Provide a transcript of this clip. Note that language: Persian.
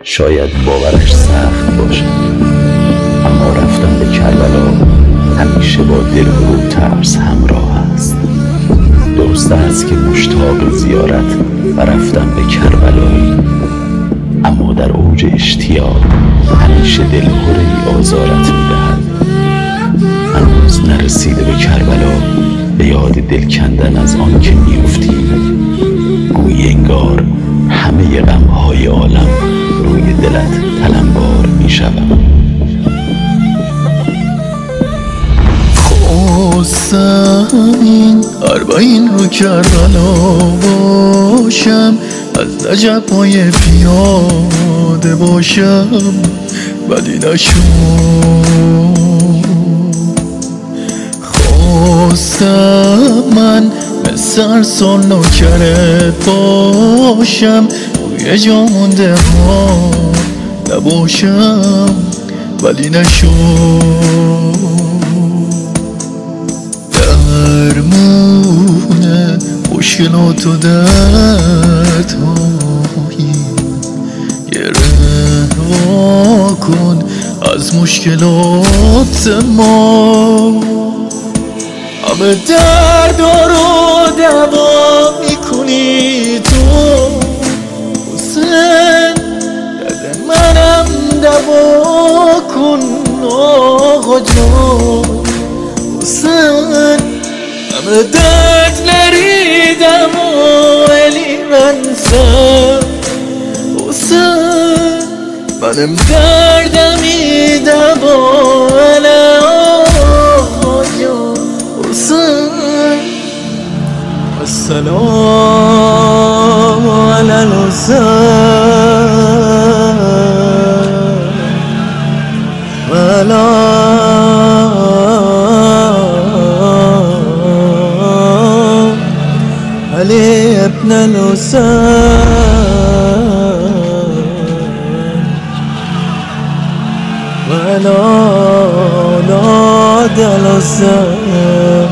شاید باورش سخت باشد، اما رفتن به کربلا همیشه با دل و ترس همراه است. درست است که مشتاق زیارت و رفتن به کربلایی، اما در اوج اشتیاق همیشه دلهره‌ای آزارت می‌دهد. هنوز نرسیده به کربلا به یاد دل کندن از آن که می‌افتی، گویی انگار همه غم‌های عالم روی دلت تلمبار می‌شود. خواستم این اربعین رو کربلا باشم، از نجف‌های پیاده باشم، ولی نشد. خواستم من مثل سال نوکرت باشم، روی جا مونده ها نباشم، ولی نشد. درمونه مشکلات و دردهایی، یه رها کن از مشکلات ما. همه دردا رو دوا میکنی تو حسین، درد منم دوا کن آقا جان حسین. همه درد نریدم ولی من سر حسین، منم دردمی دوا آقا جان حسین. السلام علی الحسین ولا علي ابن الحسين ولا اولاد الحسين.